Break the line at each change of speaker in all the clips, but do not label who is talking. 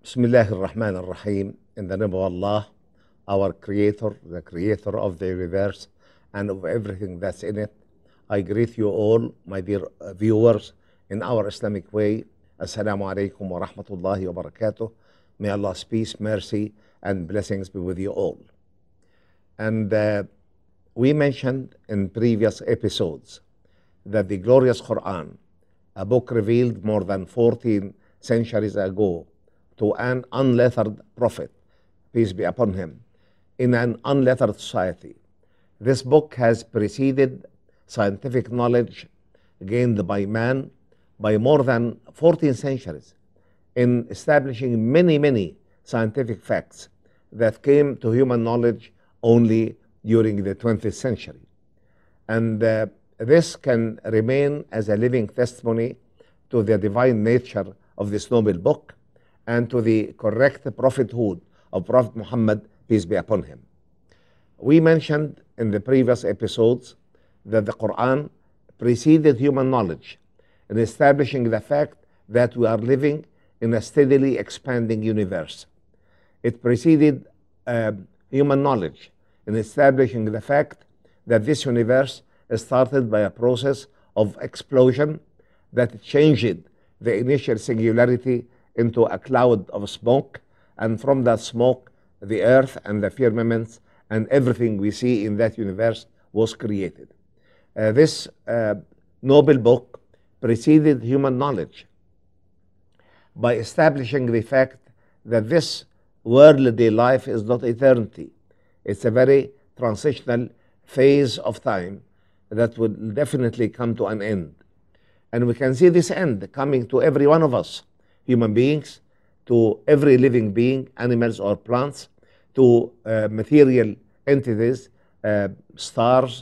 Bismillah ar-Rahman ar-Rahim. In the name of Allah, our Creator, the Creator of the universe and of everything that's in it. I greet you all, my dear viewers, in our Islamic way. Assalamu alaikum wa rahmatullahi wa barakatuh. May Allah's peace, mercy, and blessings be with you all. And we mentioned in previous episodes that the glorious Quran, a book revealed more than 14 centuries ago to an unlettered prophet, peace be upon him, in an unlettered society. This book has preceded scientific knowledge gained by man by more than 14 centuries in establishing many scientific facts that came to human knowledge only during the 20th century. And this can remain as a living testimony to the divine nature of this noble book and to the correct prophethood of Prophet Muhammad, peace be upon him. We mentioned in the previous episodes that the Quran preceded human knowledge in establishing the fact that we are living in a steadily expanding universe. It preceded human knowledge in establishing the fact that this universe started by a process of explosion that changed the initial singularity into a cloud of smoke, and from that smoke, the earth and the firmaments and everything we see in that universe was created. This noble book preceded human knowledge by establishing the fact that this worldly life is not eternity. It's a very transitional phase of time that will definitely come to an end. And we can see this end coming to every one of us, human beings, to every living being, animals or plants, to material entities, stars,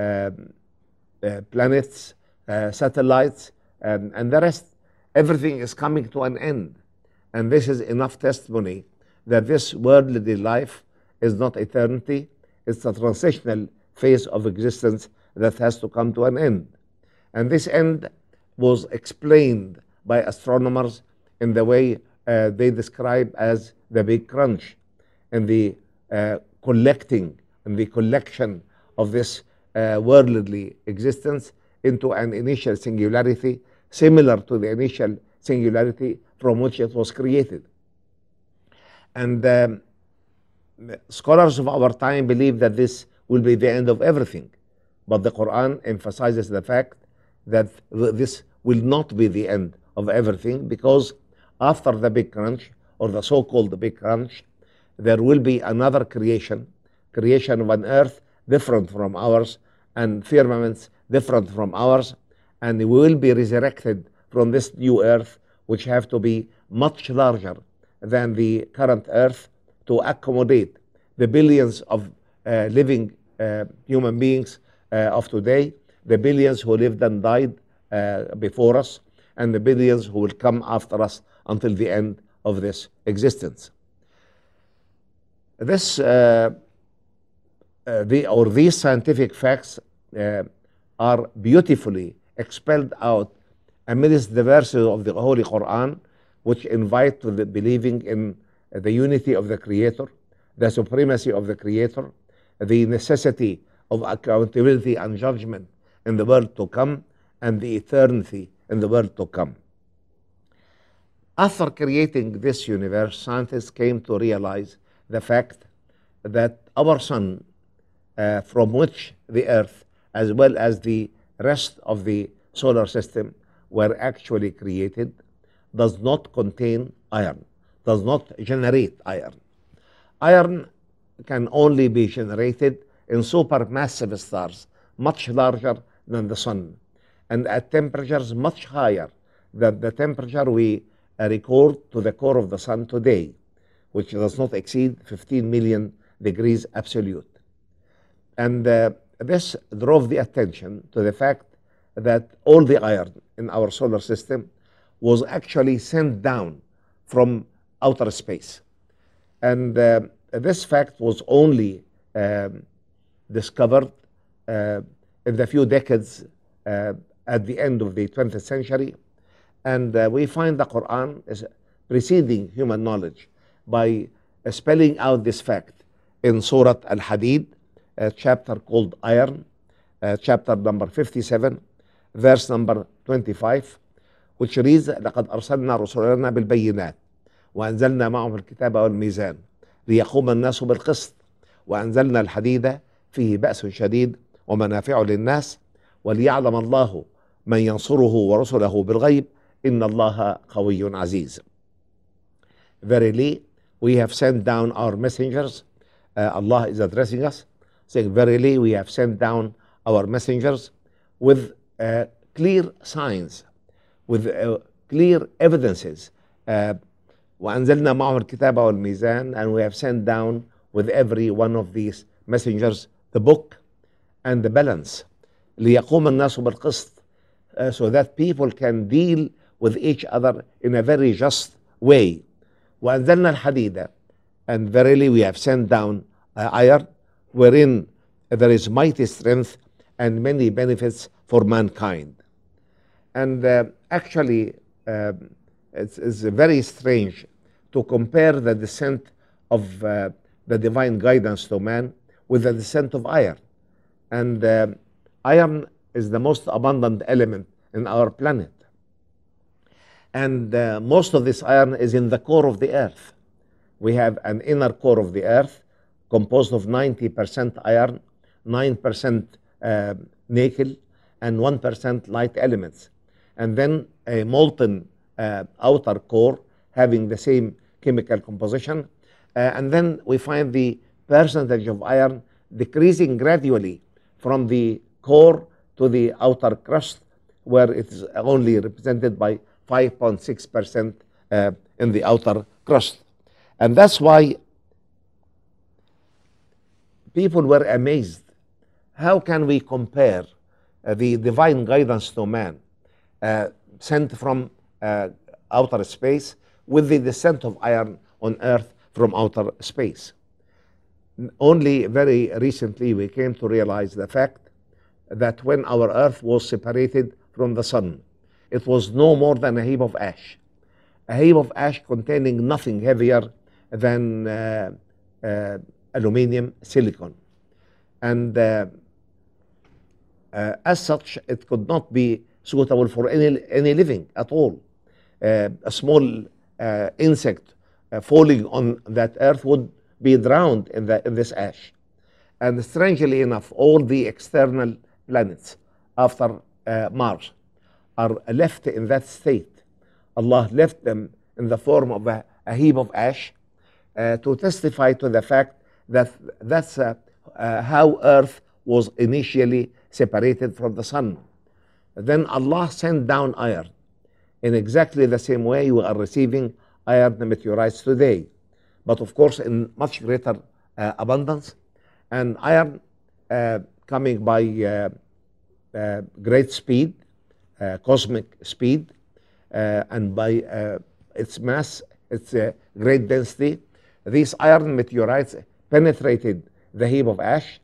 planets, satellites, and the rest. Everything is coming to an end. And this is enough testimony that this worldly life is not eternity. It's a transitional phase of existence that has to come to an end. And this end was explained by astronomers in the way they describe as the Big Crunch, and the collecting and the collection of this worldly existence into an initial singularity similar to the initial singularity from which it was created. And scholars of our time believe that this will be the end of everything, but the Quran emphasizes the fact that this will not be the end of everything, because after the Big Crunch, or the so-called Big Crunch, there will be another creation of an earth different from ours and firmaments different from ours, and we will be resurrected from this new earth, which have to be much larger than the current earth to accommodate the billions of living human beings of today, the billions who lived and died before us, and the billions who will come after us until the end of this existence. These scientific facts are beautifully expelled out amidst the verses of the Holy Quran, which invite to the believing in the unity of the Creator, the supremacy of the Creator, the necessity of accountability and judgment in the world to come, and the eternity in the world to come. After creating this universe, scientists came to realize the fact that our sun, from which the earth as well as the rest of the solar system were actually created, does not contain iron, does not generate iron. Iron can only be generated in supermassive stars, much larger than the sun, and at temperatures much higher than the temperature we record to the core of the sun today, which does not exceed 15 million degrees absolute. And this drove the attention to the fact that all the iron in our solar system was actually sent down from outer space. And this fact was only discovered in the few decades at the end of the 20th century, and we find the Quran is preceding human knowledge by spelling out this fact in Surah Al-Hadid, a chapter called Iron, chapter number 57, verse number 25, which reads: لقد أرسلنا رسلنا بالبينات وأنزلنا معهم الكتاب والميزان ليقوم الناس بالقسط وأنزلنا الحديد فيه بأس شديد ومنافع للناس وليعلم الله من ينصره ورسله بالغيب إن الله قوي عزيز. Verily, we have sent down our messengers. Allah is addressing us, saying, verily, we have sent down our messengers with clear signs, with clear evidences. وأنزلنا معهم الكتاب والميزان, and we have sent down with every one of these messengers the book and the balance. ليقوم الناس بالقسط, so that people can deal with each other in a very just way. وأنزلنا الحديد, and verily we have sent down iron, wherein there is mighty strength and many benefits for mankind. And actually, it's very strange to compare the descent of the divine guidance to man with the descent of iron. And iron is the most abundant element in our planet. And most of this iron is in the core of the earth. We have an inner core of the earth composed of 90% iron, 9% nickel, and 1% light elements. And then a molten outer core having the same chemical composition. And then we find the percentage of iron decreasing gradually from the core to the outer crust, where it is only represented by 5.6% in the outer crust. And that's why people were amazed. How can we compare the divine guidance to man sent from outer space with the descent of iron on earth from outer space? Only very recently we came to realize the fact that when our earth was separated from the sun, it was no more than a heap of ash. A heap of ash containing nothing heavier than aluminium silicon. And as such, it could not be suitable for any living at all. A small insect falling on that earth would be drowned in this ash. And strangely enough, all the external planets after Mars are left in that state. Allah left them in the form of a heap of ash to testify to the fact that that's how Earth was initially separated from the sun. Then Allah sent down iron. In exactly the same way we are receiving iron meteorites today, but of course in much greater abundance. And iron coming by great speed, cosmic speed, and by its mass, its great density. These iron meteorites penetrated the heap of ash,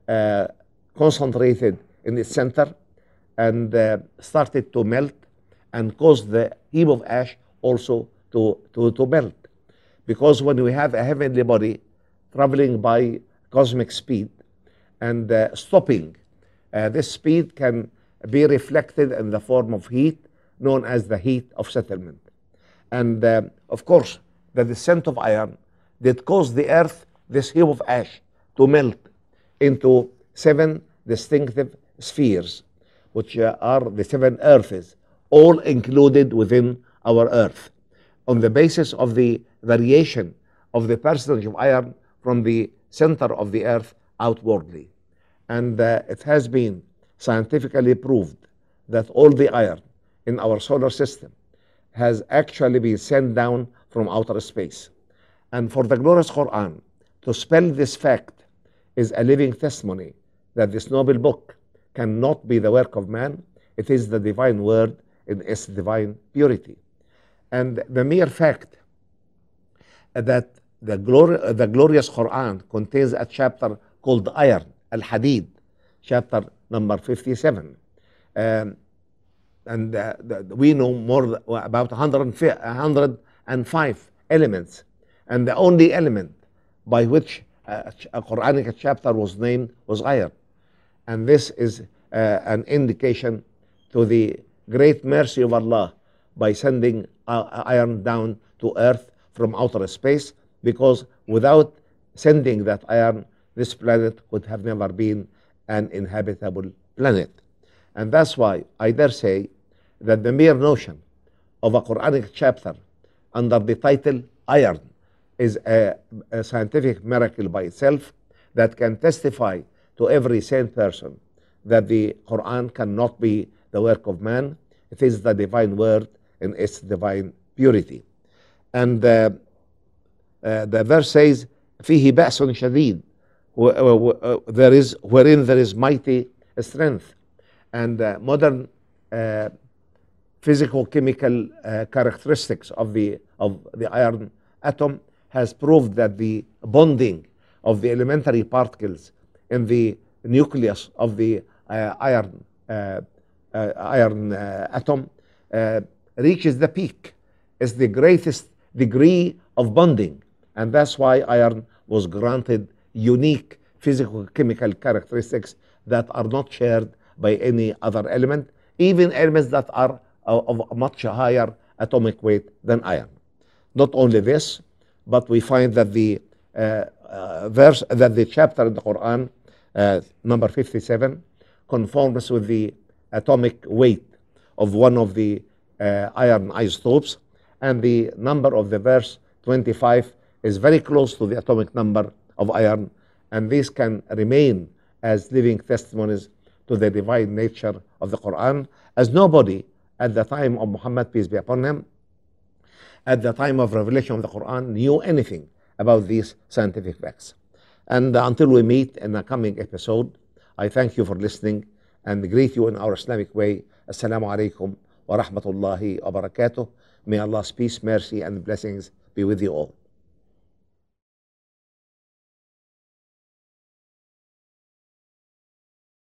concentrated in its center, and started to melt and caused the heap of ash also to melt. Because when we have a heavenly body traveling by cosmic speed and stopping, this speed can be reflected in the form of heat known as the heat of settlement. And of course, the descent of iron did cause the earth, this heap of ash, to melt into 7 distinctive spheres, which are the 7 earths, all included within our earth, on the basis of the variation of the percentage of iron from the center of the earth outwardly. And it has been scientifically proved that all the iron in our solar system has actually been sent down from outer space. And for the glorious Quran to spell this fact is a living testimony that this noble book cannot be the work of man. It is the divine word in its divine purity. And the mere fact that the glorious Quran contains a chapter called Iron, Al-Hadid, chapter number 57. And we know more about 150 105 elements, and the only element by which a Quranic chapter was named was iron. And this is an indication to the great mercy of Allah by sending iron down to earth from outer space, because without sending that iron, this planet would have never been an inhabitable planet. And that's why I dare say that the mere notion of a Quranic chapter under the title iron is a scientific miracle by itself that can testify to every sane person that the Quran cannot be the work of man. It is the divine word in its divine purity. And the verse says, فيه بأس شديد, wherein there is mighty strength. And modern physical-chemical characteristics of the iron atom has proved that the bonding of the elementary particles in the nucleus of the iron atom reaches the peak. It's the greatest degree of bonding, and that's why iron was granted unique physical-chemical characteristics that are not shared by any other element, even elements that are of a much higher atomic weight than iron. Not only this, but we find that the chapter in the Quran, number 57, conforms with the atomic weight of one of the iron isotopes, and the number of the verse 25 is very close to the atomic number of iron, and these can remain as living testimonies to the divine nature of the Quran, as nobody at the time of Muhammad, peace be upon him, at the time of revelation of the Quran, knew anything about these scientific facts. And until we meet in a coming episode, I thank you for listening and greet you in our Islamic way. Assalamu alaikum wa rahmatullahi wa barakatuh. May Allah's peace, mercy, and blessings be with you all.